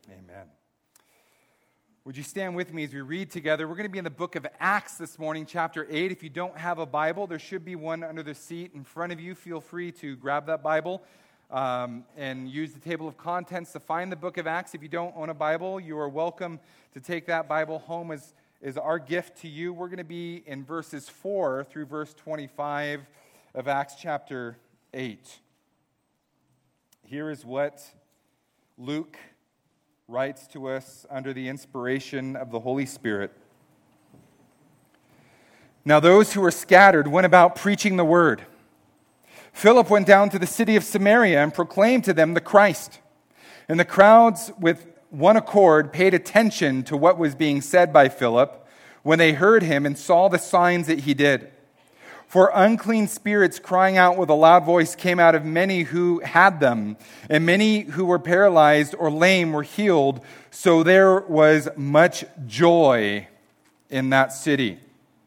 Amen. Would you stand with me as we read together? We're going to be in the book of Acts this morning, chapter 8. If you don't have a Bible, there should be one under the seat in front of you. Feel free to grab that Bible and use the table of contents to find the book of Acts. If you don't own a Bible, you are welcome to take that Bible home as our gift to you. We're going to be in verses 4 through verse 25 of Acts chapter 8. Here is what Luke writes to us under the inspiration of the Holy Spirit. Now those who were scattered went about preaching the word. Philip went down to the city of Samaria and proclaimed to them the Christ. And the crowds with one accord paid attention to what was being said by Philip when they heard him and saw the signs that he did. For unclean spirits crying out with a loud voice came out of many who had them, and many who were paralyzed or lame were healed, so there was much joy in that city.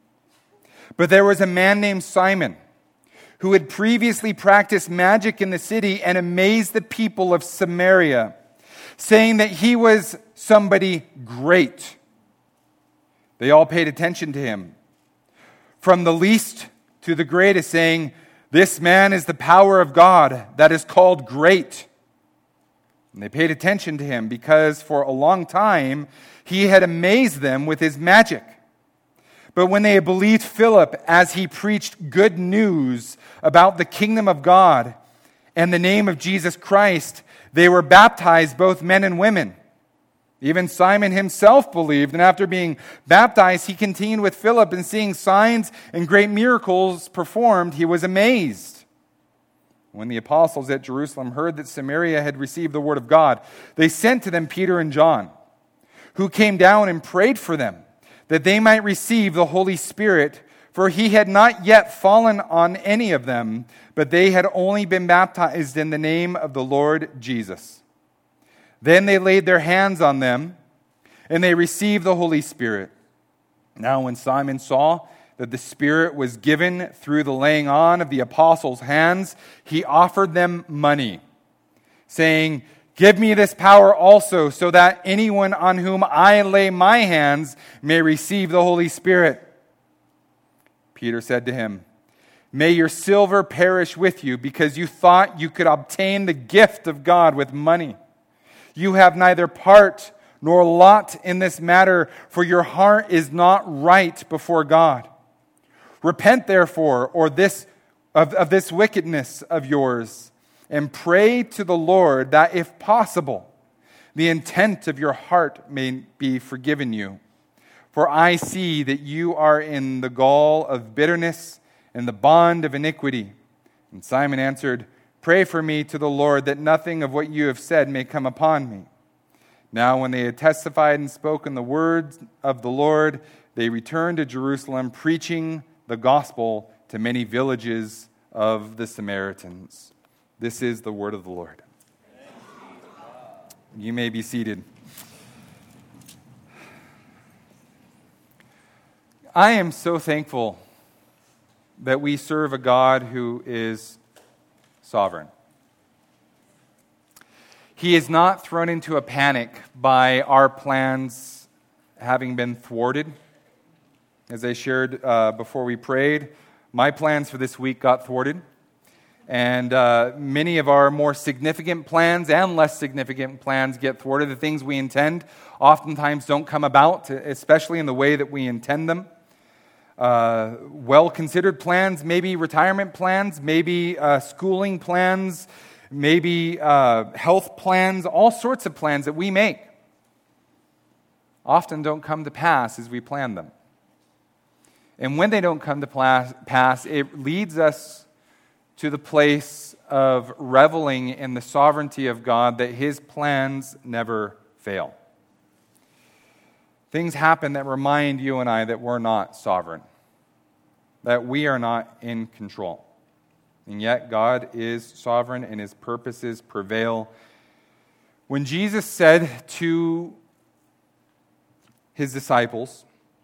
But there was a man named Simon, who had previously practiced magic in the city and amazed the people of Samaria, saying that he was somebody great. They all paid attention to him, from the least to the greatest, saying, "This man is the power of God that is called great." And they paid attention to him because for a long time he had amazed them with his magic. But when they had believed Philip as he preached good news about the kingdom of God and the name of Jesus Christ, they were baptized, both men and women. Even Simon himself believed, and after being baptized, he continued with Philip, and seeing signs and great miracles performed, he was amazed. When the apostles at Jerusalem heard that Samaria had received the word of God, they sent to them Peter and John, who came down and prayed for them, that they might receive the Holy Spirit, for he had not yet fallen on any of them, but they had only been baptized in the name of the Lord Jesus. Then they laid their hands on them, and they received the Holy Spirit. Now when Simon saw that the Spirit was given through the laying on of the apostles' hands, he offered them money, saying, "Give me this power also, so that anyone on whom I lay my hands may receive the Holy Spirit." Peter said to him, "May your silver perish with you, because you thought you could obtain the gift of God with money. You have neither part nor lot in this matter, for your heart is not right before God. Repent, therefore, of this wickedness of yours, and pray to the Lord that, if possible, the intent of your heart may be forgiven you. For I see that you are in the gall of bitterness and the bond of iniquity." And Simon answered, "Pray for me to the Lord that nothing of what you have said may come upon me." Now when they had testified and spoken the words of the Lord, they returned to Jerusalem, preaching the gospel to many villages of the Samaritans. This is the word of the Lord. You may be seated. I am so thankful that we serve a God who is sovereign. He is not thrown into a panic by our plans having been thwarted. As I shared before we prayed, my plans for this week got thwarted. And many of our more significant plans and less significant plans get thwarted. The things we intend oftentimes don't come about, especially in the way that we intend them. Well-considered plans, maybe retirement plans, maybe schooling plans, maybe health plans, all sorts of plans that we make often don't come to pass as we plan them. And when they don't come to pass, it leads us to the place of reveling in the sovereignty of God, that His plans never fail. Things happen that remind you and I that we're not sovereign, that we are not in control. And yet God is sovereign and His purposes prevail. When Jesus said to His disciples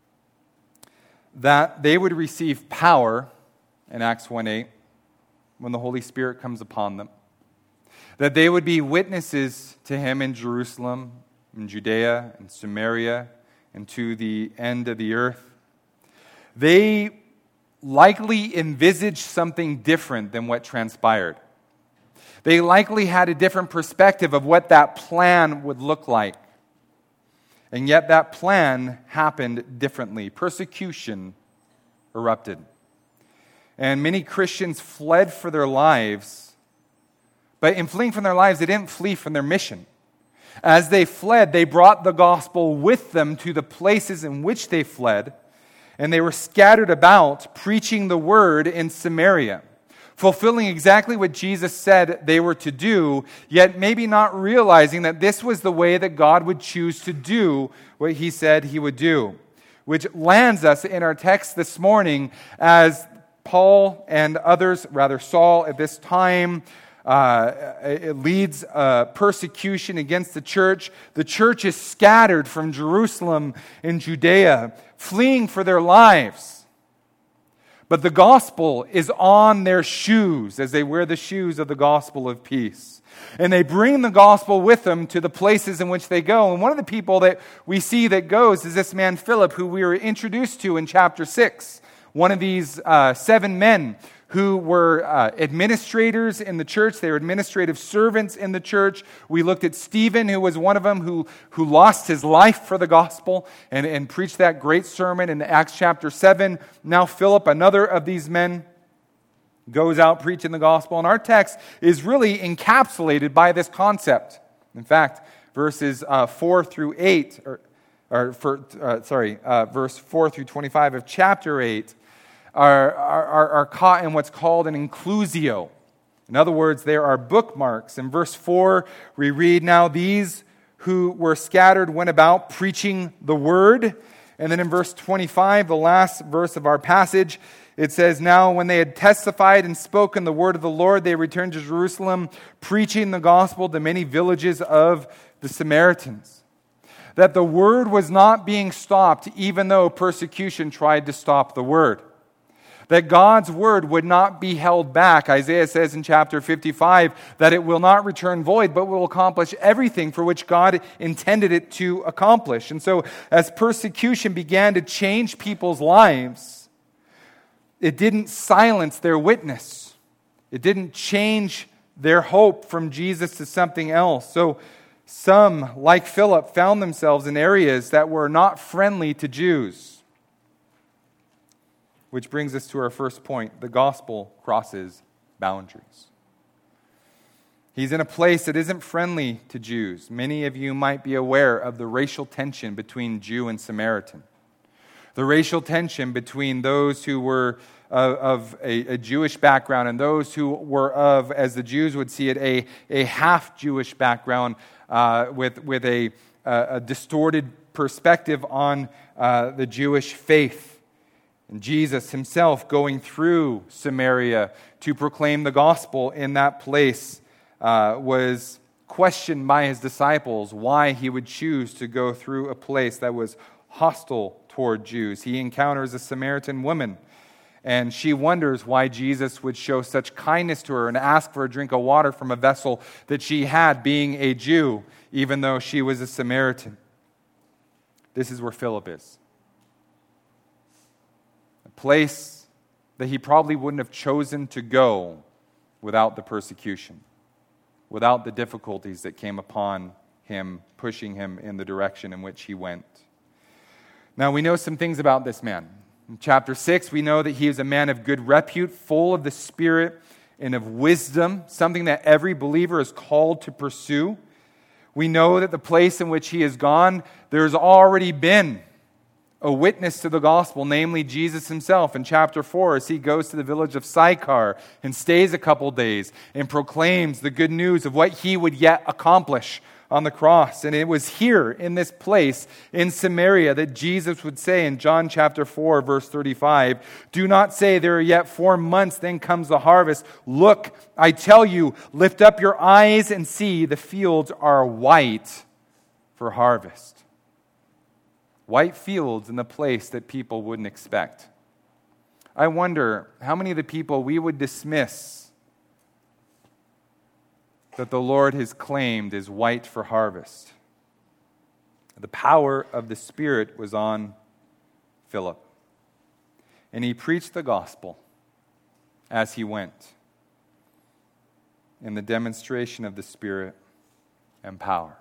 that they would receive power in Acts 1:8, when the Holy Spirit comes upon them, that they would be witnesses to Him in Jerusalem, in Judea and Samaria and to the end of the earth, they likely envisaged something different than what transpired. They likely had a different perspective of what that plan would look like. And yet that plan happened differently. Persecution erupted. And many Christians fled for their lives. But in fleeing from their lives, they didn't flee from their mission. As they fled, they brought the gospel with them to the places in which they fled. And they were scattered about, preaching the word in Samaria, fulfilling exactly what Jesus said they were to do, yet maybe not realizing that this was the way that God would choose to do what he said he would do. Which lands us in our text this morning as Paul and others, rather Saul at this time, it leads persecution against the church. The church is scattered from Jerusalem and Judea, fleeing for their lives. But the gospel is on their shoes as they wear the shoes of the gospel of peace. And they bring the gospel with them to the places in which they go. And one of the people that we see that goes is this man Philip, who we were introduced to in chapter 6. One of these 7 men who were administrators in the church. They were administrative servants in the church. We looked at Stephen, who was one of them, who lost his life for the gospel and preached that great sermon in Acts chapter 7. Now Philip, another of these men, goes out preaching the gospel. And our text is really encapsulated by this concept. In fact, verses 4 through 8, verse 4 through 25 of chapter 8, are caught in what's called an inclusio. In other words, there are bookmarks. In verse 4, we read, "Now these who were scattered went about preaching the word." And then in verse 25, the last verse of our passage, it says, "Now when they had testified and spoken the word of the Lord, they returned to Jerusalem, preaching the gospel to many villages of the Samaritans." That the word was not being stopped even though persecution tried to stop the word. That God's word would not be held back. Isaiah says in chapter 55 that it will not return void, but will accomplish everything for which God intended it to accomplish. And so as persecution began to change people's lives, it didn't silence their witness. It didn't change their hope from Jesus to something else. So some, like Philip, found themselves in areas that were not friendly to Jews. Which brings us to our first point. The gospel crosses boundaries. He's in a place that isn't friendly to Jews. Many of you might be aware of the racial tension between Jew and Samaritan. The racial tension between those who were of a Jewish background and those who were of, as the Jews would see it, a half-Jewish background with a distorted perspective on the Jewish faith. And Jesus himself going through Samaria to proclaim the gospel in that place was questioned by his disciples why he would choose to go through a place that was hostile toward Jews. He encounters a Samaritan woman, and she wonders why Jesus would show such kindness to her and ask for a drink of water from a vessel that she had, being a Jew, even though she was a Samaritan. This is where Philip is. Place that he probably wouldn't have chosen to go without the persecution, without the difficulties that came upon him, pushing him in the direction in which he went. Now, we know some things about this man. In chapter 6, we know that he is a man of good repute, full of the Spirit and of wisdom, something that every believer is called to pursue. We know that the place in which he has gone, there's already been a witness to the gospel, namely Jesus himself in chapter 4, as he goes to the village of Sychar and stays a couple days and proclaims the good news of what he would yet accomplish on the cross. And it was here in this place in Samaria that Jesus would say in John chapter 4, verse 35, "Do not say there are yet 4 months, then comes the harvest. Look, I tell you, lift up your eyes and see the fields are white for harvest." White fields in the place that people wouldn't expect. I wonder how many of the people we would dismiss that the Lord has claimed is white for harvest. The power of the Spirit was on Philip. And he preached the gospel as he went in the demonstration of the Spirit and power.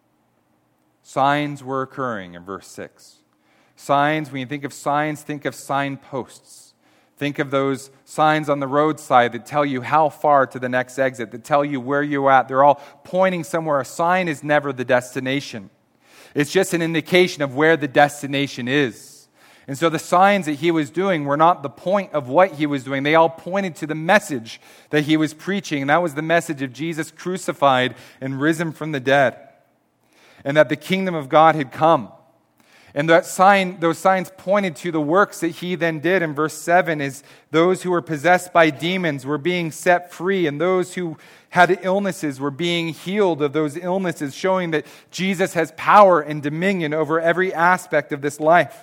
Signs were occurring in verse 6. Signs, when you think of signs, think of signposts. Think of those signs on the roadside that tell you how far to the next exit, that tell you where you're at. They're all pointing somewhere. A sign is never the destination. It's just an indication of where the destination is. And so the signs that he was doing were not the point of what he was doing. They all pointed to the message that he was preaching. And that was the message of Jesus crucified and risen from the dead. And that the kingdom of God had come. And those signs pointed to the works that he then did. In verse 7 is those who were possessed by demons were being set free, and those who had illnesses were being healed of those illnesses, showing that Jesus has power and dominion over every aspect of this life.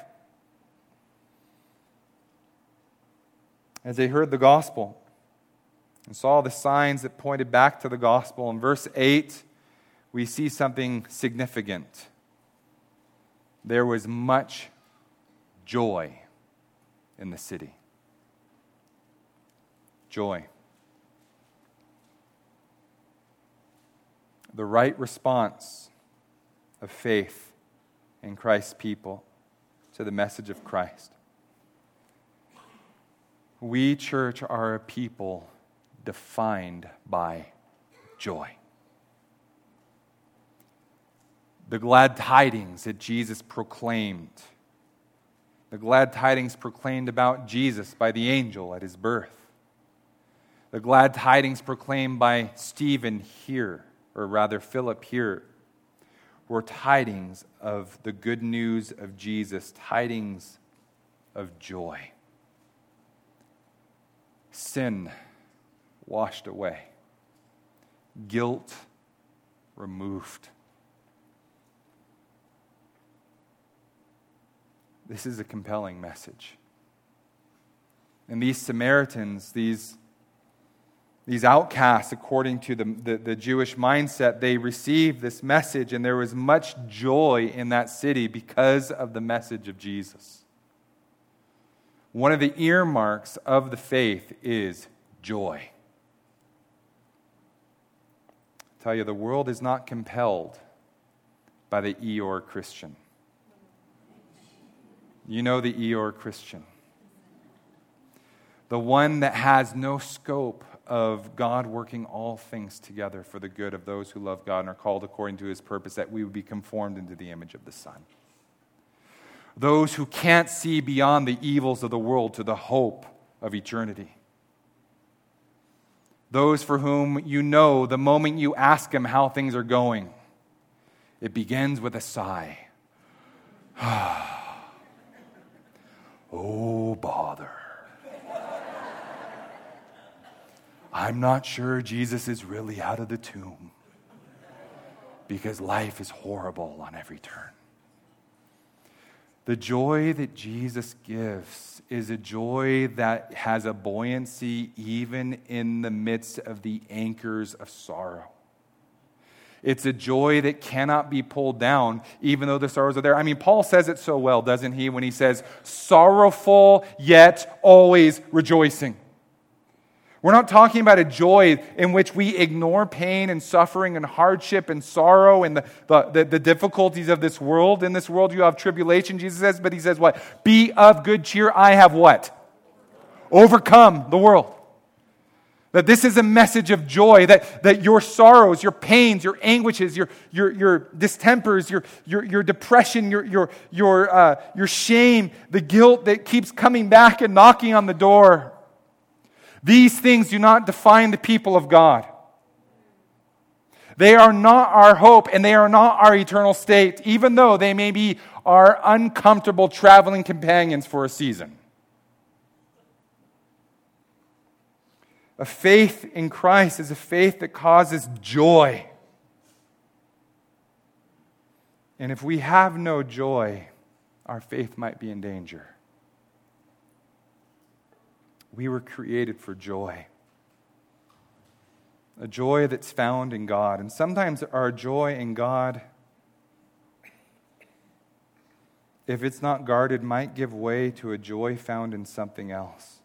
As they heard the gospel and saw the signs that pointed back to the gospel, in verse 8, we see something significant. There was much joy in the city. Joy. The right response of faith in Christ's people to the message of Christ. We, church, are a people defined by joy. The glad tidings that Jesus proclaimed. The glad tidings proclaimed about Jesus by the angel at his birth. The glad tidings proclaimed by Stephen here, or rather Philip here, were tidings of the good news of Jesus, tidings of joy. Sin washed away. Guilt removed. This is a compelling message. And these Samaritans, these outcasts, according to the Jewish mindset, they received this message, and there was much joy in that city because of the message of Jesus. One of the earmarks of the faith is joy. I tell you, the world is not compelled by the Eeyore Christian. You know the Eeyore Christian. The one that has no scope of God working all things together for the good of those who love God and are called according to his purpose, that we would be conformed into the image of the Son. Those who can't see beyond the evils of the world to the hope of eternity. Those for whom you know the moment you ask them how things are going, it begins with a sigh. Oh, bother. I'm not sure Jesus is really out of the tomb because life is horrible on every turn. The joy that Jesus gives is a joy that has a buoyancy even in the midst of the anchors of sorrow. It's a joy that cannot be pulled down, even though the sorrows are there. I mean, Paul says it so well, doesn't he, when he says, sorrowful yet always rejoicing. We're not talking about a joy in which we ignore pain and suffering and hardship and sorrow and the difficulties of this world. In this world you have tribulation, Jesus says, but he says what? Be of good cheer, I have what? Overcome the world. That this is a message of joy, that your sorrows, your pains, your anguishes, your distempers, your depression, your shame, the guilt that keeps coming back and knocking on the door, these things do not define the people of God. They are not our hope, and they are not our eternal state, even though they may be our uncomfortable traveling companions for a season. A faith in Christ is a faith that causes joy. And if we have no joy, our faith might be in danger. We were created for joy. A joy that's found in God. And sometimes our joy in God if it's not guarded, might give way to a joy found in something else.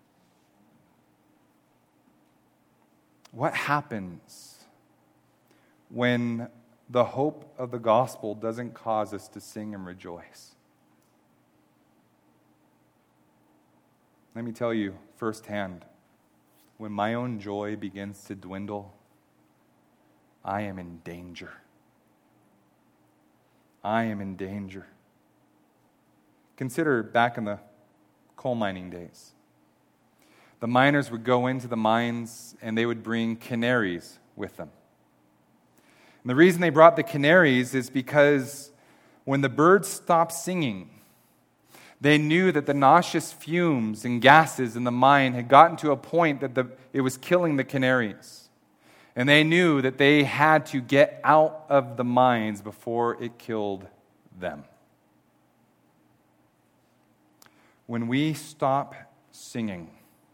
What happens when the hope of the gospel doesn't cause us to sing and rejoice? Let me tell you firsthand, when my own joy begins to dwindle, I am in danger. I am in danger. Consider back in the coal mining days. The miners would go into the mines and they would bring canaries with them. And the reason they brought the canaries is because when the birds stopped singing, they knew that the noxious fumes and gases in the mine had gotten to a point that it was killing the canaries. And they knew that they had to get out of the mines before it killed them. When we stop singing,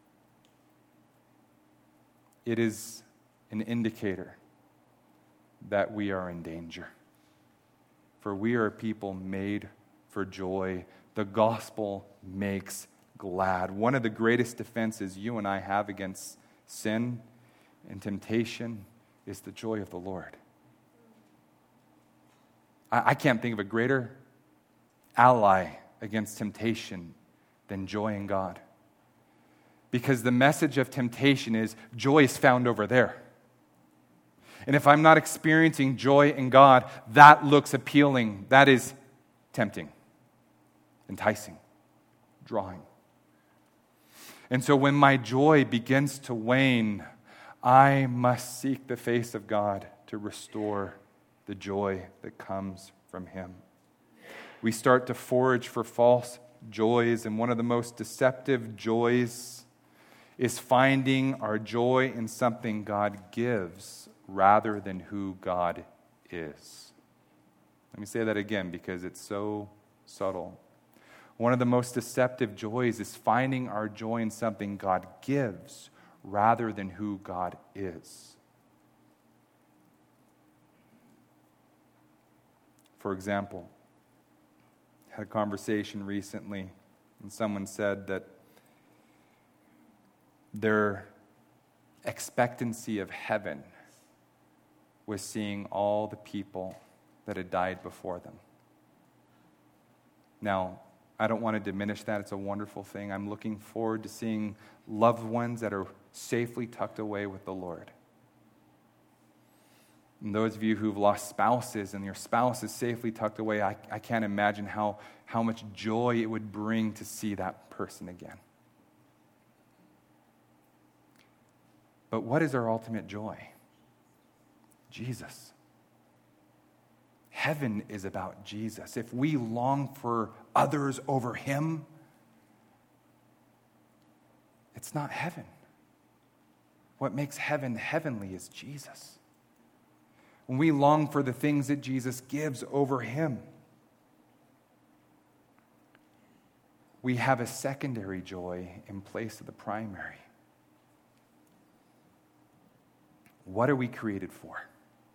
it is an indicator that we are in danger. For we are a people made for joy. The gospel makes glad. One of the greatest defenses you and I have against sin and temptation is the joy of the Lord. I can't think of a greater ally against temptation than joy in God. Because the message of temptation is joy is found over there. And if I'm not experiencing joy in God, that looks appealing. That is tempting, enticing, drawing. And so when my joy begins to wane, I must seek the face of God to restore the joy that comes from Him. We start to forage for false joys, and one of the most deceptive joys is finding our joy in something God gives rather than who God is. Let me say that again because it's so subtle. One of the most deceptive joys is finding our joy in something God gives rather than who God is. For example, I had a conversation recently, and someone said that their expectancy of heaven was seeing all the people that had died before them. Now, I don't want to diminish that. It's a wonderful thing. I'm looking forward to seeing loved ones that are safely tucked away with the Lord. And those of you who've lost spouses and your spouse is safely tucked away, I can't imagine how much joy it would bring to see that person again. But what is our ultimate joy? Jesus. Heaven is about Jesus. If we long for others over Him, it's not heaven. What makes heaven heavenly is Jesus. When we long for the things that Jesus gives over Him, we have a secondary joy in place of the primary. What are we created for?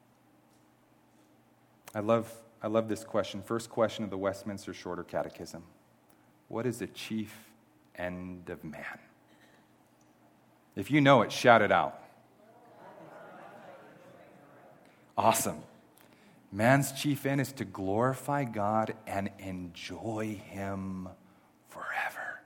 I love this question. First question of the Westminster Shorter Catechism. What is the chief end of man? If you know it, shout it out. Awesome. Man's chief end is to glorify God and enjoy Him forever.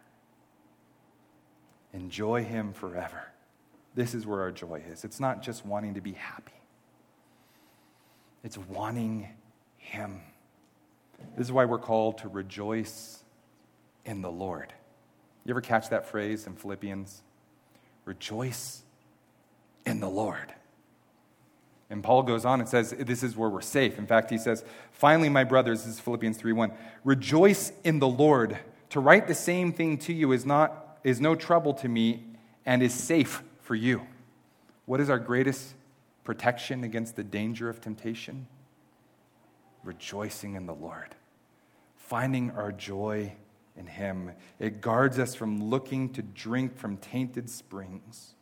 Enjoy Him forever. This is where our joy is. It's not just wanting to be happy. It's wanting Him. This is why we're called to rejoice in the Lord. You ever catch that phrase in Philippians? Rejoice in the Lord. And Paul goes on and says, this is where we're safe. In fact, he says, finally, my brothers, this is Philippians 3:1, rejoice in the Lord. To write the same thing to you is no trouble to me and is safe for you. What is our greatest protection against the danger of temptation? Rejoicing in the Lord. Finding our joy in Him. It guards us from looking to drink from tainted springs.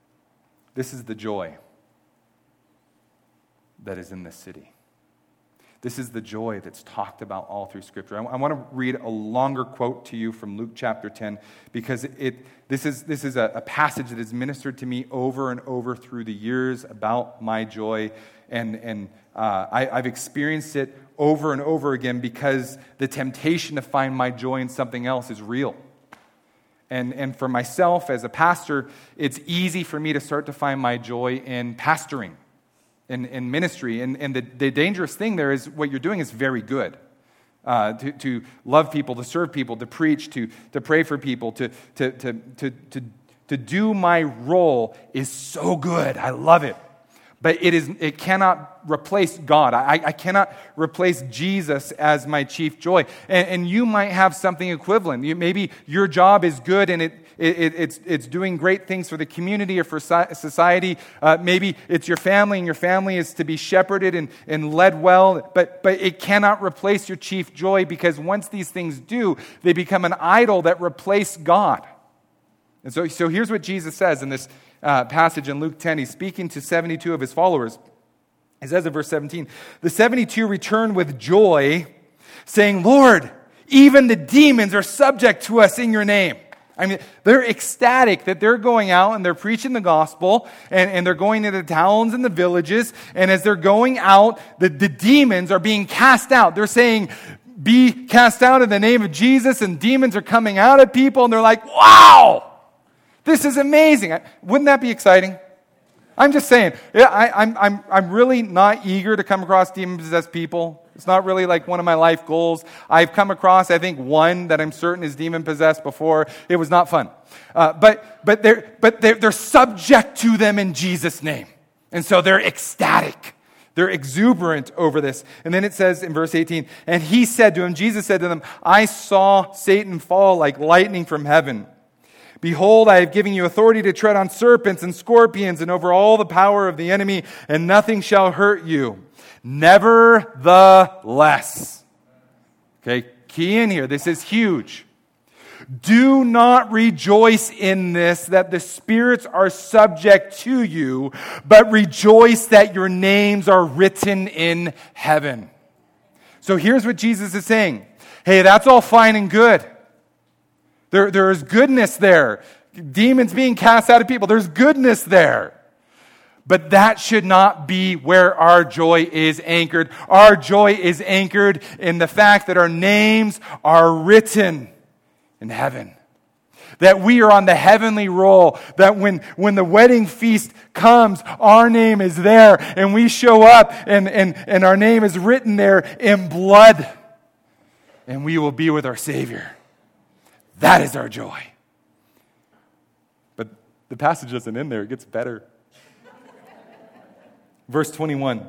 This is the joy that is in this city. This is the joy that's talked about all through Scripture. I want to read a longer quote to you from Luke chapter 10 because this is a passage that has ministered to me over and over through the years about my joy, and I've experienced it over and over again because the temptation to find my joy in something else is real. And for myself as a pastor, it's easy for me to start to find my joy in pastoring, in ministry. And the dangerous thing there is what you're doing is very good. To love people, to serve people, to preach, to pray for people, to do my role is so good. I love it. But it cannot replace God. I cannot replace Jesus as my chief joy. And you might have something equivalent. Maybe your job is good and it's doing great things for the community or for society. Maybe it's your family, and your family is to be shepherded and led well. But it cannot replace your chief joy, because once these things do, they become an idol that replace God. And so here's what Jesus says in this passage in Luke 10. He's speaking to 72 of his followers. He says in verse 17, the 72 returned with joy, saying, Lord, even the demons are subject to us in your name. I mean, they're ecstatic that they're going out and they're preaching the gospel, and they're going into the towns and the villages, and as they're going out, the demons are being cast out. They're saying, be cast out in the name of Jesus, and demons are coming out of people, and they're like, wow! This is amazing. Wouldn't that be exciting? I'm just saying. Yeah, I'm really not eager to come across demon-possessed people. It's not really like one of my life goals. I've come across, I think, one that I'm certain is demon-possessed before. It was not fun. But they're subject to them in Jesus' name. And so they're ecstatic. They're exuberant over this. And then it says in verse 18, and he said to him, Jesus said to them, I saw Satan fall like lightning from heaven. Behold, I have given you authority to tread on serpents and scorpions and over all the power of the enemy, and nothing shall hurt you. Nevertheless, okay, key in here, this is huge. Do not rejoice in this, that the spirits are subject to you, but rejoice that your names are written in heaven. So here's what Jesus is saying. Hey, that's all fine and good. There is goodness there. Demons being cast out of people, there's goodness there. But that should not be where our joy is anchored. Our joy is anchored in the fact that our names are written in heaven. That we are on the heavenly roll. That when the wedding feast comes, our name is there. And we show up and our name is written there in blood. And we will be with our Savior. That is our joy. But the passage doesn't end there. It gets better. Verse 21.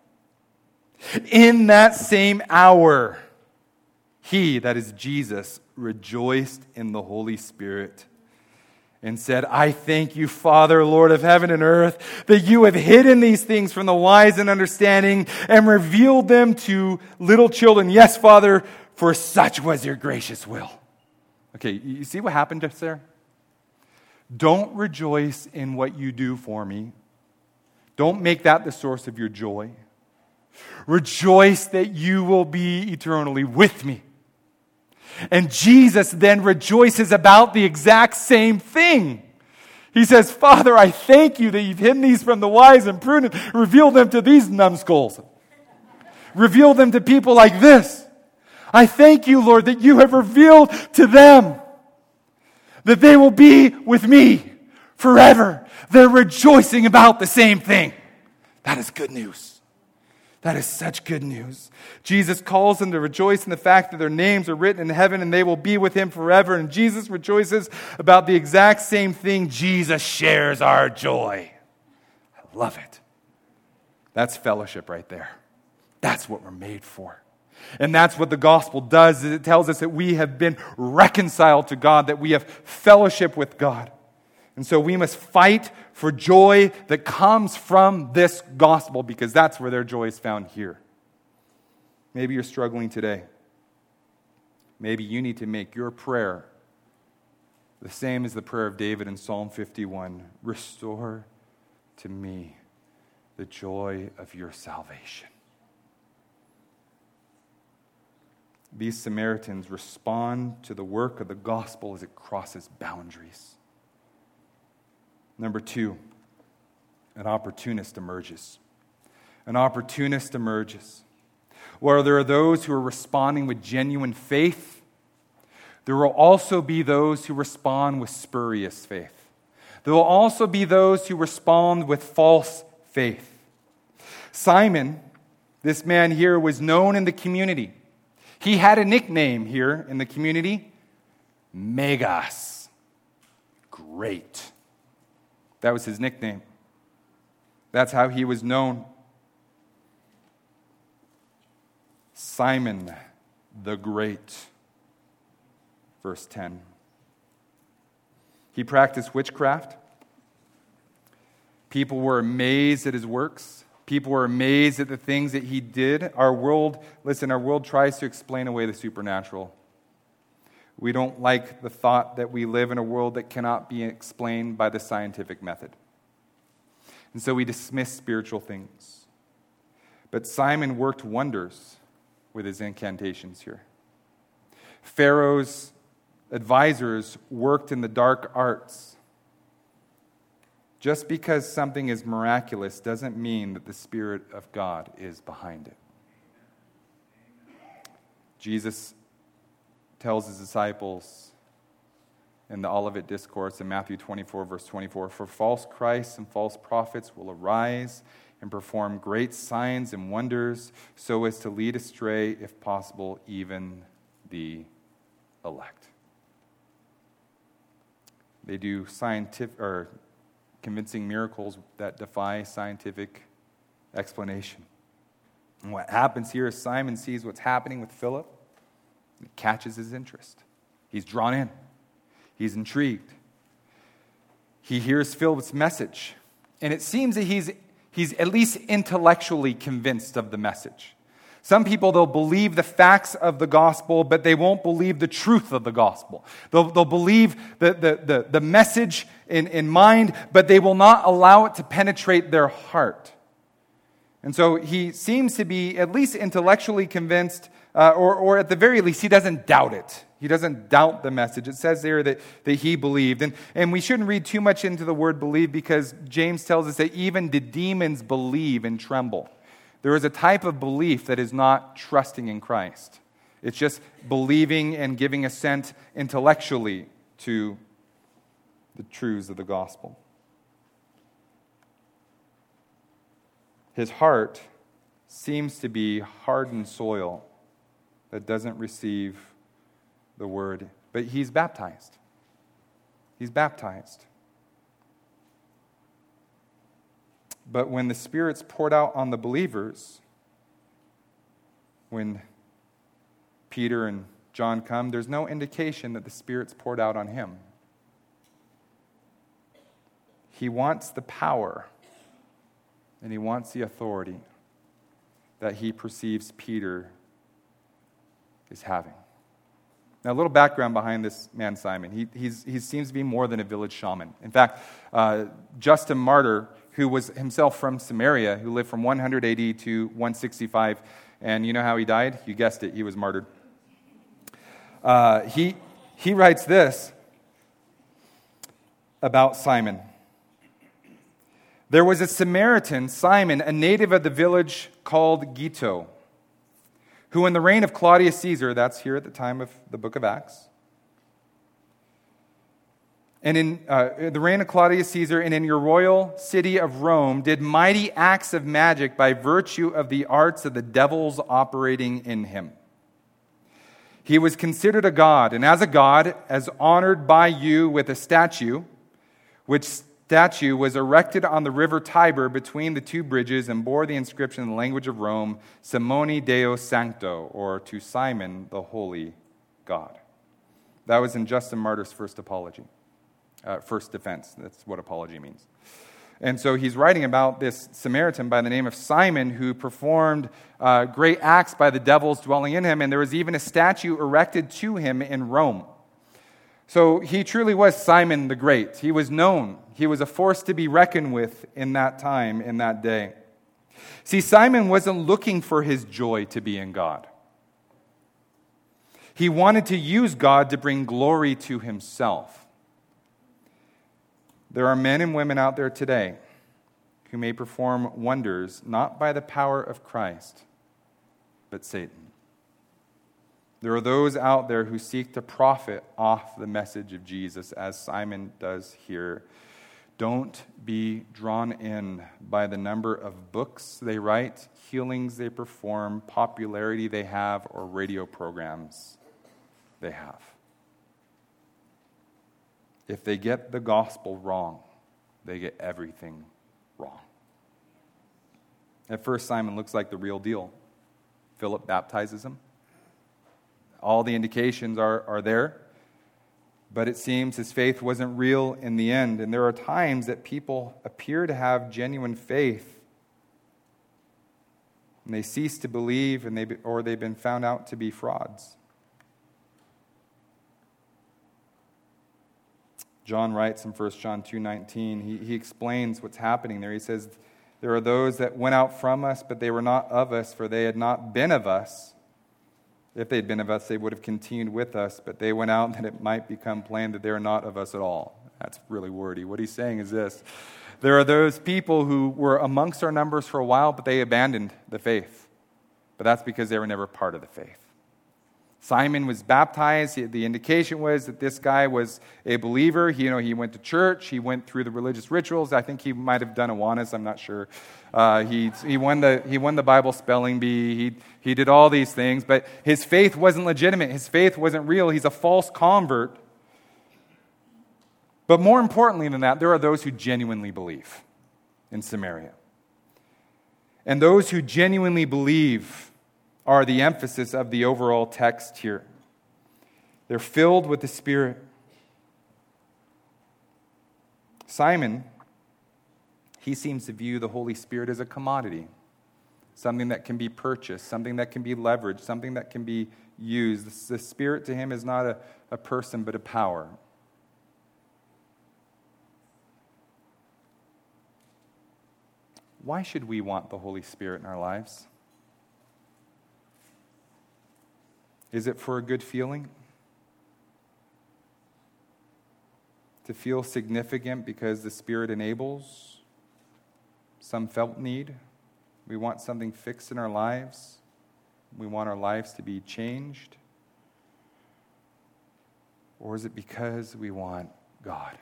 In that same hour, he, that is Jesus, rejoiced in the Holy Spirit and said, I thank you, Father, Lord of heaven and earth, that you have hidden these things from the wise and understanding and revealed them to little children. Yes, Father, for such was your gracious will. Okay, you see what happened just there? Don't rejoice in what you do for me. Don't make that the source of your joy. Rejoice that you will be eternally with me. And Jesus then rejoices about the exact same thing. He says, Father, I thank you that you've hidden these from the wise and prudent. Reveal them to these numbskulls. Reveal them to people like this. I thank you, Lord, that you have revealed to them that they will be with me forever. They're rejoicing about the same thing. That is good news. That is such good news. Jesus calls them to rejoice in the fact that their names are written in heaven and they will be with him forever. And Jesus rejoices about the exact same thing. Jesus shares our joy. I love it. That's fellowship right there. That's what we're made for. And that's what the gospel does. It tells us that we have been reconciled to God, that we have fellowship with God. And so we must fight for joy that comes from this gospel, because that's where their joy is found here. Maybe you're struggling today. Maybe you need to make your prayer the same as the prayer of David in Psalm 51. Restore to me the joy of your salvation. these Samaritans respond to the work of the gospel as it crosses boundaries. Number 2, an opportunist emerges. An opportunist emerges. Where there are those who are responding with genuine faith, there will also be those who respond with spurious faith. There will also be those who respond with false faith. Simon, this man here, was known in the community. He had a nickname here in the community, Megas. Great. That was his nickname. That's how he was known. Simon the Great. Verse 10. He practiced witchcraft. People were amazed at his works. People were amazed at the things that he did. Our world tries to explain away the supernatural. We don't like the thought that we live in a world that cannot be explained by the scientific method. And so we dismiss spiritual things. But Simon worked wonders with his incantations here. Pharaoh's advisors worked in the dark arts. Just because something is miraculous doesn't mean that the Spirit of God is behind it. Jesus tells his disciples in the Olivet Discourse in Matthew 24, verse 24, "For false Christs and false prophets will arise and perform great signs and wonders so as to lead astray, if possible, even the elect." They do scientific or convincing miracles that defy scientific explanation. And what happens here is Simon sees what's happening with Philip. It catches his interest. He's drawn in. He's intrigued. He hears Philip's message. And it seems that he's at least intellectually convinced of the message. Some people, they'll believe the facts of the gospel, but they won't believe the truth of the gospel. They'll believe the message in mind, but they will not allow it to penetrate their heart. And so he seems to be at least intellectually convinced, or at the very least, he doesn't doubt it. He doesn't doubt the message. It says there that he believed. And we shouldn't read too much into the word believe, because James tells us that even the demons believe and tremble. There is a type of belief that is not trusting in Christ. It's just believing and giving assent intellectually to the truths of the gospel. His heart seems to be hardened soil that doesn't receive the word, but he's baptized. He's baptized. But when the Spirit's poured out on the believers, when Peter and John come, there's no indication that the Spirit's poured out on him. He wants the power and he wants the authority that he perceives Peter is having. Now, a little background behind this man, Simon. He seems to be more than a village shaman. In fact, Justin Martyr, who was himself from Samaria, who lived from 100 AD to 165, and you know how he died? You guessed it, he was martyred. He writes this about Simon. There was a Samaritan, Simon, a native of the village called Gitto, who in the reign of Claudius Caesar, that's here at the time of the book of Acts, and in the reign of Claudius Caesar and in your royal city of Rome, did mighty acts of magic by virtue of the arts of the devils operating in him. He was considered a god, and as a god, as honored by you with a statue, which statue was erected on the river Tiber between the two bridges and bore the inscription in the language of Rome, Simone Deo Sancto, or to Simon the Holy God. That was in Justin Martyr's first apology. First defense, that's what apology means. And so he's writing about this Samaritan by the name of Simon, who performed great acts by the devils dwelling in him, and there was even a statue erected to him in Rome. So he truly was Simon the Great. He was known. He was a force to be reckoned with in that time, in that day. See, Simon wasn't looking for his joy to be in God. He wanted to use God to bring glory to himself. There are men and women out there today who may perform wonders not by the power of Christ, but Satan. There are those out there who seek to profit off the message of Jesus, as Simon does here. Don't be drawn in by the number of books they write, healings they perform, popularity they have, or radio programs they have. If they get the gospel wrong, they get everything wrong. At first, Simon looks like the real deal. Philip baptizes him. All the indications are there, but it seems his faith wasn't real in the end. And there are times that people appear to have genuine faith, and they cease to believe, or they've been found out to be frauds. John writes in 1 John 2:19, he explains what's happening there. He says, there are those that went out from us, but they were not of us, for they had not been of us. If they'd been of us, they would have continued with us, but they went out that it might become plain that they are not of us at all. That's really wordy. What he's saying is this. There are those people who were amongst our numbers for a while, but they abandoned the faith. But that's because they were never part of the faith. Simon was baptized. The indication was that this guy was a believer. He went to church. He went through the religious rituals. I think he might have done Awanas. I'm not sure. He won the Bible spelling bee. He did all these things, but his faith wasn't legitimate. His faith wasn't real. He's a false convert. But more importantly than that, there are those who genuinely believe in Samaria. And those who genuinely believe are the emphasis of the overall text here. They're filled with the Spirit. Simon, he seems to view the Holy Spirit as a commodity, something that can be purchased, something that can be leveraged, something that can be used. The Spirit to him is not a person, but a power. Why should we want the Holy Spirit in our lives? Is it for a good feeling? To feel significant because the Spirit enables some felt need? We want something fixed in our lives. We want our lives to be changed. Or is it because we want God?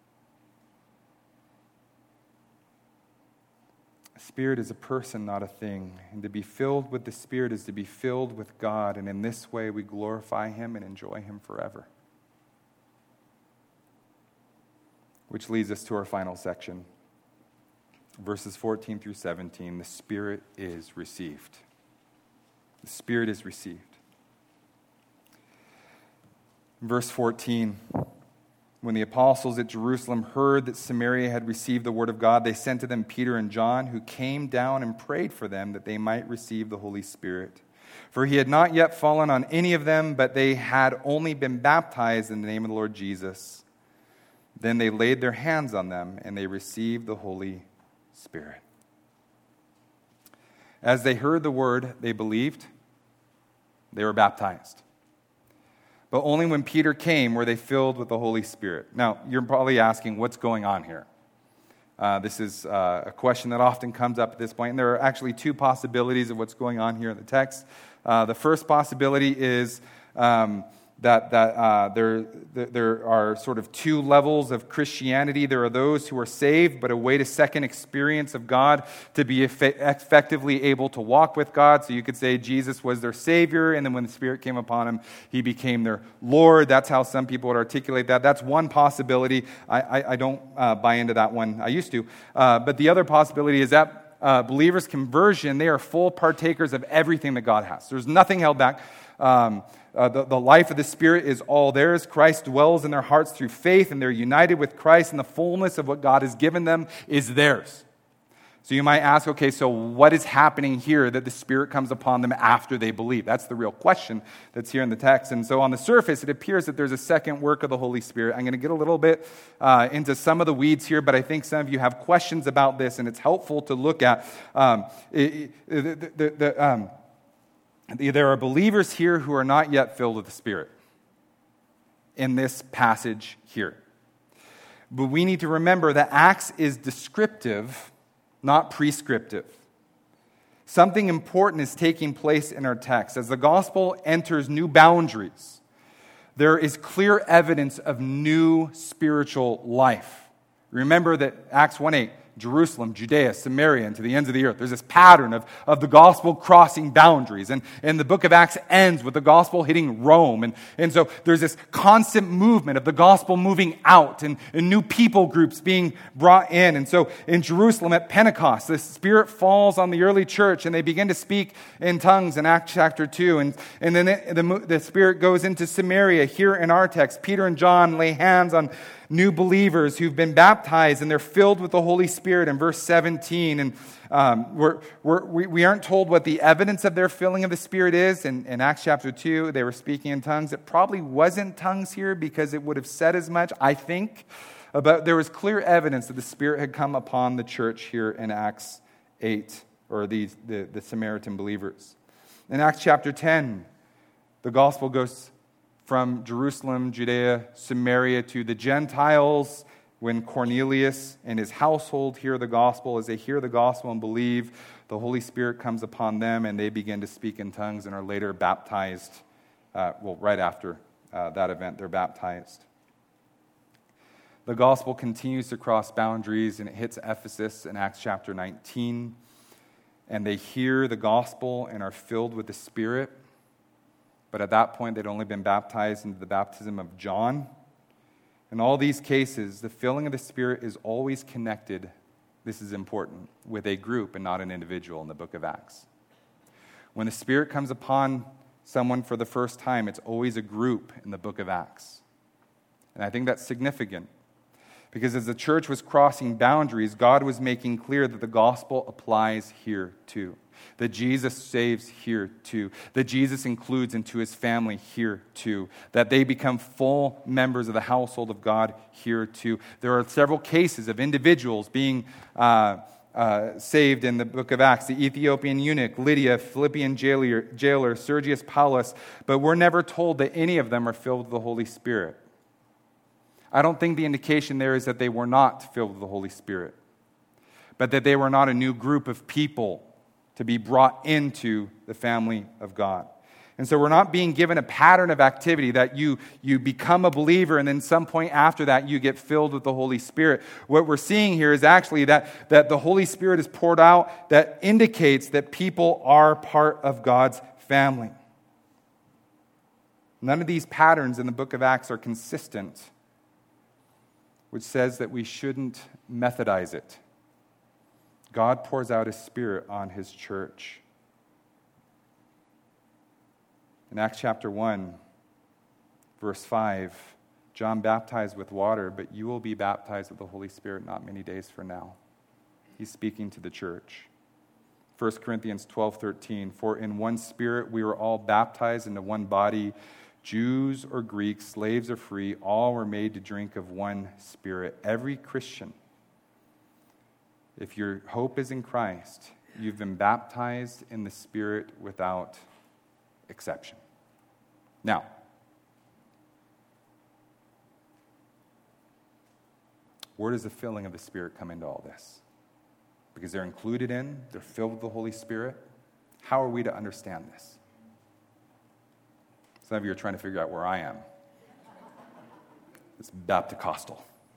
Spirit is a person, not a thing. And to be filled with the Spirit is to be filled with God. And in this way, we glorify Him and enjoy Him forever. Which leads us to our final section. Verses 14 through 17. The Spirit is received. The Spirit is received. Verse 14. When the apostles at Jerusalem heard that Samaria had received the word of God, they sent to them Peter and John, who came down and prayed for them that they might receive the Holy Spirit. For he had not yet fallen on any of them, but they had only been baptized in the name of the Lord Jesus. Then they laid their hands on them, and they received the Holy Spirit. As they heard the word, they believed. They were baptized. But only when Peter came were they filled with the Holy Spirit. Now, you're probably asking, what's going on here? This is a question that often comes up at this point. And there are actually two possibilities of what's going on here in the text. The first possibility is that there are sort of two levels of Christianity. There are those who are saved but await a second experience of God to be effectively able to walk with God. So you could say Jesus was their Savior, and then when the Spirit came upon him, He became their Lord. That's how some people would articulate that. That's one possibility. I don't buy into that one. I used to. But the other possibility is that believers' conversion, they are full partakers of everything that God has. There's nothing held back. The life of the Spirit is all theirs. Christ dwells in their hearts through faith, and they're united with Christ, and the fullness of what God has given them is theirs. So you might ask, okay, so what is happening here that the Spirit comes upon them after they believe? That's the real question that's here in the text. And so on the surface, it appears that there's a second work of the Holy Spirit. I'm going to get a little bit into some of the weeds here, but I think some of you have questions about this, and it's helpful to look at. There are believers here who are not yet filled with the Spirit in this passage here. But we need to remember that Acts is descriptive, not prescriptive. Something important is taking place in our text. As the gospel enters new boundaries, there is clear evidence of new spiritual life. Remember that Acts 1:8, Jerusalem, Judea, Samaria, and to the ends of the earth. There's this pattern of the gospel crossing boundaries. And the book of Acts ends with the gospel hitting Rome. And so there's this constant movement of the gospel moving out and new people groups being brought in. And so in Jerusalem at Pentecost, the Spirit falls on the early church and they begin to speak in tongues in Acts chapter 2. And then the Spirit goes into Samaria. Here in our text, Peter and John lay hands on new believers who've been baptized and they're filled with the Holy Spirit in verse 17. And we aren't told what the evidence of their filling of the Spirit is. In Acts chapter 2, they were speaking in tongues. It probably wasn't tongues here because it would have said as much, I think. But there was clear evidence that the Spirit had come upon the church here in Acts 8, or the Samaritan believers. In Acts chapter 10, the gospel goes from Jerusalem, Judea, Samaria to the Gentiles. When Cornelius and his household hear the gospel, as they hear the gospel and believe, the Holy Spirit comes upon them and they begin to speak in tongues and are later baptized. Right after that event, they're baptized. The gospel continues to cross boundaries and it hits Ephesus in Acts chapter 19. And they hear the gospel and are filled with the Spirit. But at that point, they'd only been baptized into the baptism of John. In all these cases, the filling of the Spirit is always connected, this is important, with a group and not an individual in the book of Acts. When the Spirit comes upon someone for the first time, it's always a group in the book of Acts. And I think that's significant, because as the church was crossing boundaries, God was making clear that the gospel applies here too. That Jesus saves here too. That Jesus includes into his family here too. That they become full members of the household of God here too. There are several cases of individuals being saved in the book of Acts. The Ethiopian eunuch, Lydia, Philippian jailer, Sergius Paulus. But we're never told that any of them are filled with the Holy Spirit. I don't think the indication there is that they were not filled with the Holy Spirit, but that they were not a new group of people to be brought into the family of God. And so we're not being given a pattern of activity that you become a believer and then some point after that you get filled with the Holy Spirit. What we're seeing here is actually that the Holy Spirit is poured out that indicates that people are part of God's family. None of these patterns in the book of Acts are consistent, which says that we shouldn't methodize it. God pours out his Spirit on his church. In Acts chapter 1, verse 5, John baptized with water, but you will be baptized with the Holy Spirit not many days from now. He's speaking to the church. 1 Corinthians 12:13, for in one Spirit we were all baptized into one body, Jews or Greeks, slaves or free, all were made to drink of one Spirit. Every Christian, if your hope is in Christ, you've been baptized in the Spirit without exception. Now, where does the filling of the Spirit come into all this? Because they're included in, they're filled with the Holy Spirit. How are we to understand this? Some of you are trying to figure out where I am. It's Baptist-costal.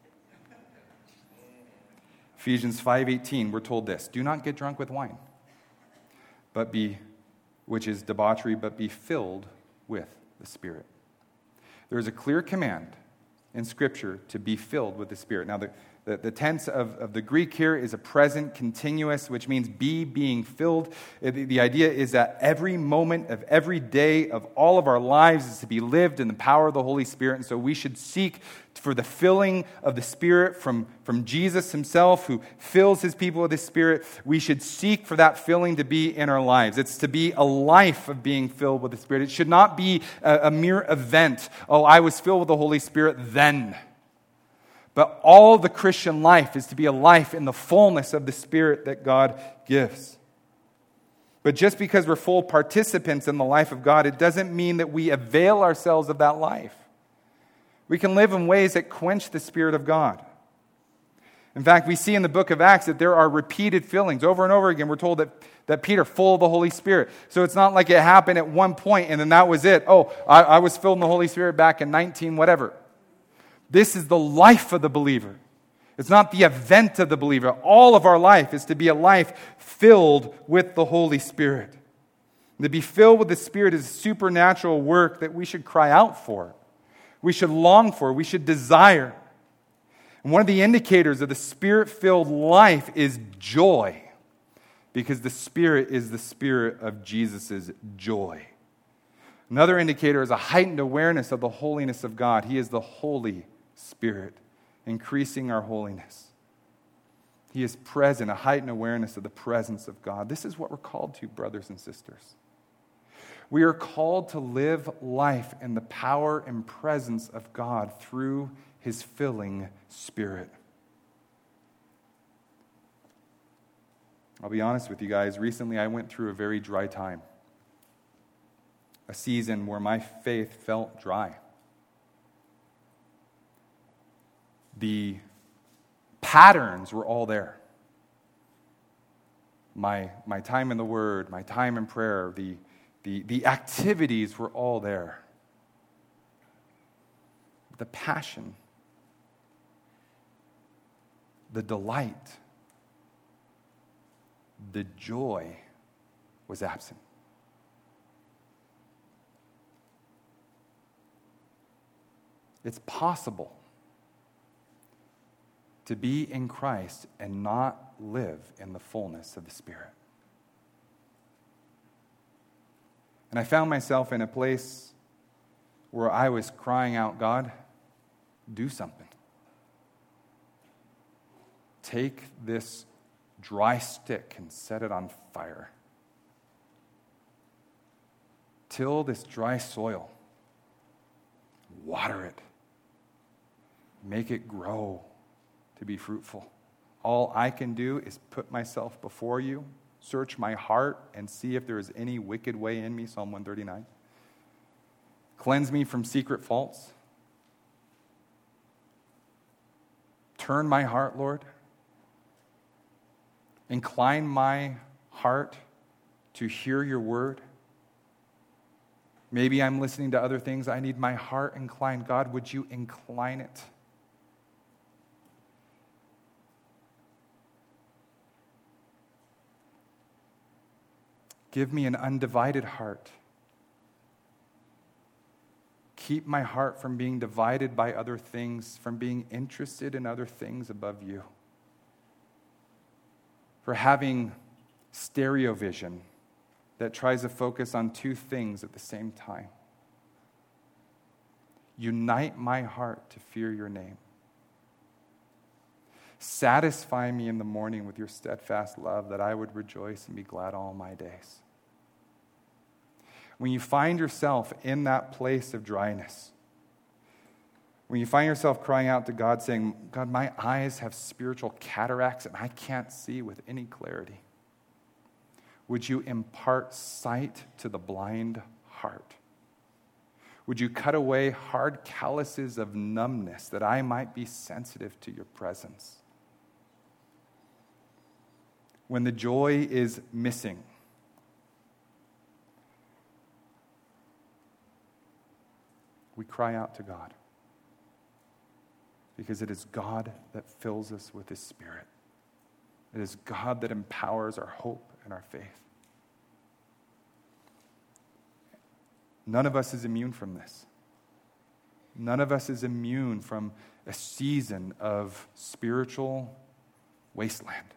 Ephesians 5:18, we're told this, do not get drunk with wine, which is debauchery, but be filled with the Spirit. There is a clear command in Scripture to be filled with the Spirit. Now, the tense of the Greek here is a present continuous, which means being filled. The idea is that every moment of every day of all of our lives is to be lived in the power of the Holy Spirit. And so we should seek for the filling of the Spirit from Jesus himself, who fills his people with his Spirit. We should seek for that filling to be in our lives. It's to be a life of being filled with the Spirit. It should not be a mere event. Oh, I was filled with the Holy Spirit then. But all the Christian life is to be a life in the fullness of the Spirit that God gives. But just because we're full participants in the life of God, it doesn't mean that we avail ourselves of that life. We can live in ways that quench the Spirit of God. In fact, we see in the book of Acts that there are repeated fillings. Over and over again, we're told that Peter, full of the Holy Spirit. So it's not like it happened at one point and then that was it. Oh, I was filled in the Holy Spirit back in 19 whatever. This is the life of the believer. It's not the event of the believer. All of our life is to be a life filled with the Holy Spirit. And to be filled with the Spirit is a supernatural work that we should cry out for. We should long for. We should desire. And one of the indicators of the Spirit-filled life is joy. Because the Spirit is the Spirit of Jesus' joy. Another indicator is a heightened awareness of the holiness of God. He is the Holy Spirit, increasing our holiness. He is present, a heightened awareness of the presence of God. This is what we're called to, brothers and sisters. We are called to live life in the power and presence of God through His filling Spirit. I'll be honest with you guys, recently I went through a very dry time. A season where my faith felt dry. The patterns were all there. My time in the Word, my time in prayer, the activities were all there. The passion, the delight, the joy was absent. It's possible to be in Christ and not live in the fullness of the Spirit. And I found myself in a place where I was crying out, God, do something. Take this dry stick and set it on fire. Till this dry soil. Water it. Make it grow to be fruitful. All I can do is put myself before you, search my heart, and see if there is any wicked way in me, Psalm 139. Cleanse me from secret faults. Turn my heart, Lord. Incline my heart to hear your word. Maybe I'm listening to other things. I need my heart inclined. God, would you incline it? Give me an undivided heart. Keep my heart from being divided by other things, from being interested in other things above you. For having stereo vision that tries to focus on two things at the same time. Unite my heart to fear your name. Satisfy me in the morning with your steadfast love, that I would rejoice and be glad all my days. When you find yourself in that place of dryness, when you find yourself crying out to God saying, God, my eyes have spiritual cataracts and I can't see with any clarity, would you impart sight to the blind heart? Would you cut away hard calluses of numbness that I might be sensitive to your presence? When the joy is missing, we cry out to God. Because it is God that fills us with His Spirit. It is God that empowers our hope and our faith. None of us is immune from this. None of us is immune from a season of spiritual wasteland.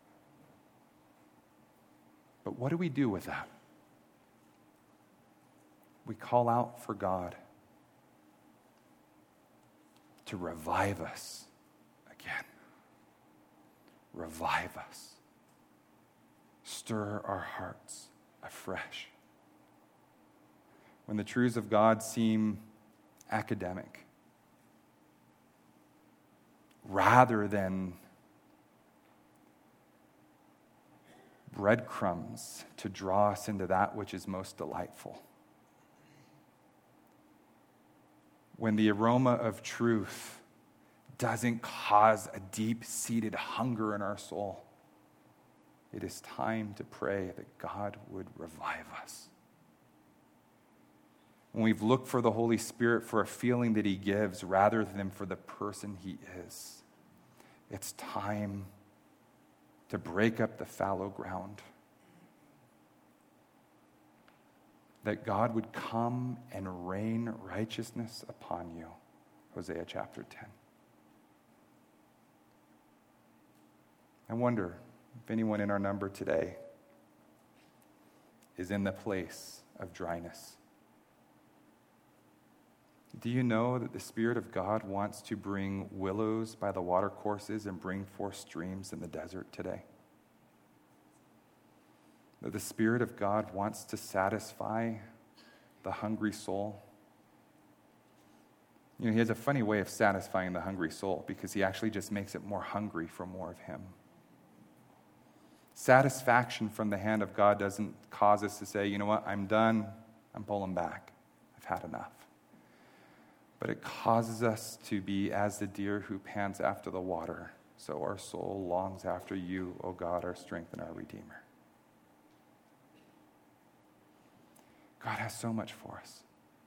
But what do we do with that? We call out for God to revive us again. Revive us. Stir our hearts afresh. When the truths of God seem academic, rather than breadcrumbs to draw us into that which is most delightful. When the aroma of truth doesn't cause a deep-seated hunger in our soul, it is time to pray that God would revive us. When we've looked for the Holy Spirit for a feeling that he gives rather than for the person he is, it's time to break up the fallow ground. That God would come and rain righteousness upon you. Hosea chapter 10. I wonder if anyone in our number today is in the place of dryness. Do you know that the Spirit of God wants to bring willows by the watercourses and bring forth streams in the desert today? That the Spirit of God wants to satisfy the hungry soul? You know, he has a funny way of satisfying the hungry soul because he actually just makes it more hungry for more of him. Satisfaction from the hand of God doesn't cause us to say, you know what, I'm done, I'm pulling back, I've had enough. But it causes us to be as the deer who pants after the water, so our soul longs after you, O God, our strength and our Redeemer. God has so much for us.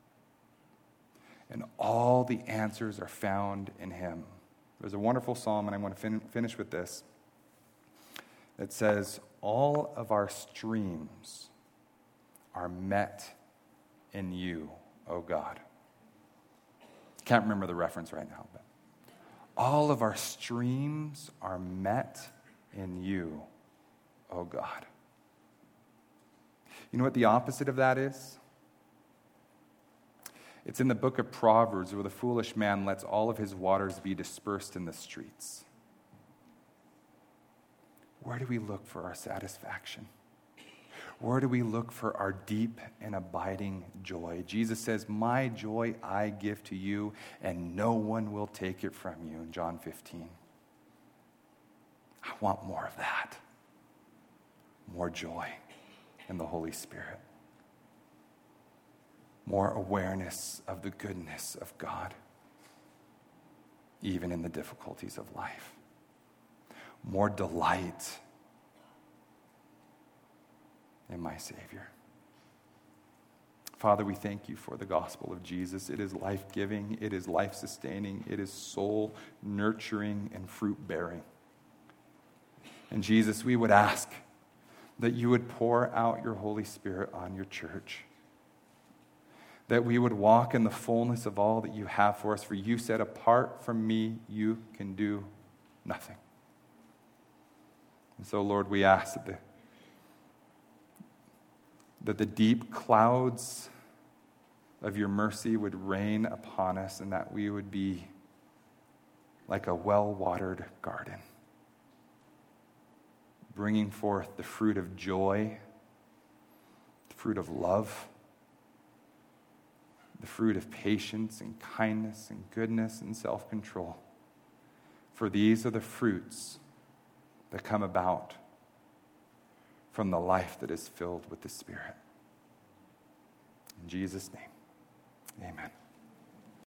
And all the answers are found in him. There's a wonderful psalm, and I want to finish with this. It says, all of our streams are met in you, O God. Can't remember the reference right now, but all of our streams are met in you, O God. You know what the opposite of that is? It's in the book of Proverbs where the foolish man lets all of his waters be dispersed in the streets. Where do we look for our satisfaction? Where do we look for our deep and abiding joy? Jesus says, my joy I give to you, and no one will take it from you, in John 15. I want more of that. More joy in the Holy Spirit. More awareness of the goodness of God, even in the difficulties of life. More delight in my Savior. Father, we thank you for the gospel of Jesus. It is life-giving, it is life-sustaining, it is soul-nurturing and fruit-bearing. And Jesus, we would ask that you would pour out your Holy Spirit on your church, that we would walk in the fullness of all that you have for us. For you said, apart from me, you can do nothing. And so, Lord, we ask that the deep clouds of your mercy would rain upon us, and that we would be like a well-watered garden, bringing forth the fruit of joy, the fruit of love, the fruit of patience and kindness and goodness and self-control. For these are the fruits that come about from the life that is filled with the Spirit. In Jesus' name, amen.